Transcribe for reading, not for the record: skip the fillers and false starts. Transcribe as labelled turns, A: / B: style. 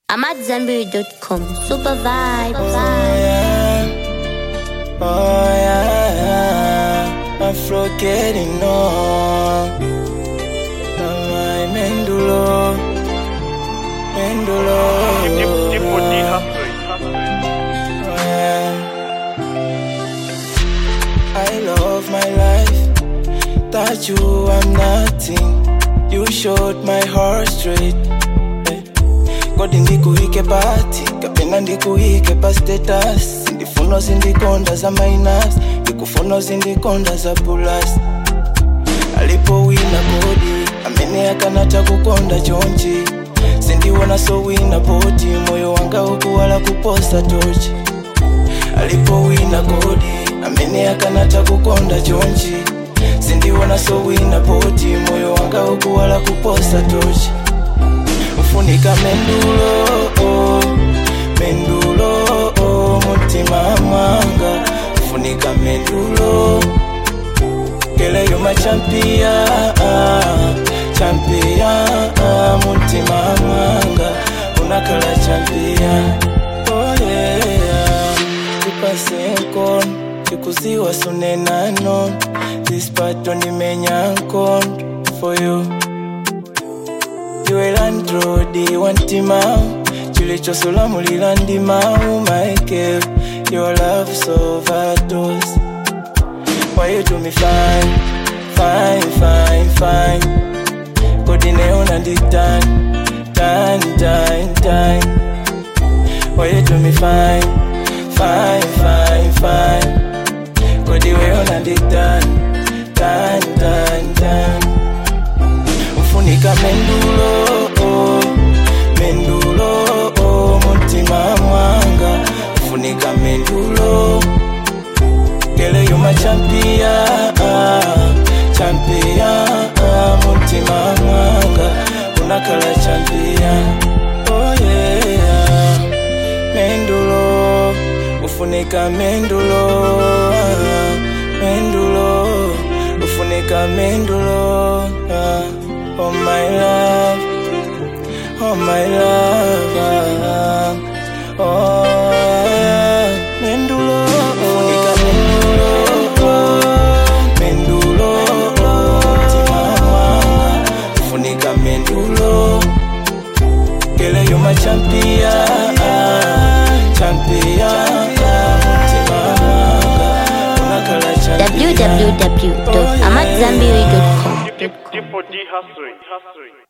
A: I'm at Zenberry.com. Super vibe.
B: Oh yeah, I'm forgetting on. My Mendulo. I love my life. Thought you I'm nothing. You showed my heart straight. Kodi ndikuike party, kapena ndikuike pa status. Sindifuno sindikonda za minus, ndikufuno sindikonda za plus. Alipo wina kodi, amene akanata kukonda chonchi. Sindiwona so wina poti, moyo wanga ukuwala kuposta tochi. Alipo wina kodi, amene akanata kukonda chonchi. Sindiwona so wina poti, moyo wanga ukuwala kuposta tochi. Ufunika mendulo, oh, mendulo, oh, mutima mwanga. Ufunika mendulo, kele yo ma champion, champion, mutima mwanga. Unakala champion, oh yeah. Tipasenkon, tikuziwa sunenano. This part on the menyankon for you. You landrodi wantima, chilicho solamu lilandima. My girl, your love so overdose. Why you do me fine, fine, fine, fine? Kodine ona di time. Why you do me fine, fine, fine, fine? Kodiwe ona di time. Ufunika mendulo, oh, mendulo, oh, mutima mwanga. Ufunika mendulo, kele yo ma champion, champion, mutima mwanga. Unakala champion, oh yeah. Mendulo, ufunika mendulo, mendulo, ufunika mendulo. Oh my love, oh my love, oh mendulo, ufunika mendulo, mendulo, mutima mwanga. Ufunika mendulo, kele yo ma champion, champion, mutima mwanga. Unakala champion.
A: www.amatzambiri.com.
C: Tipo D Hustle.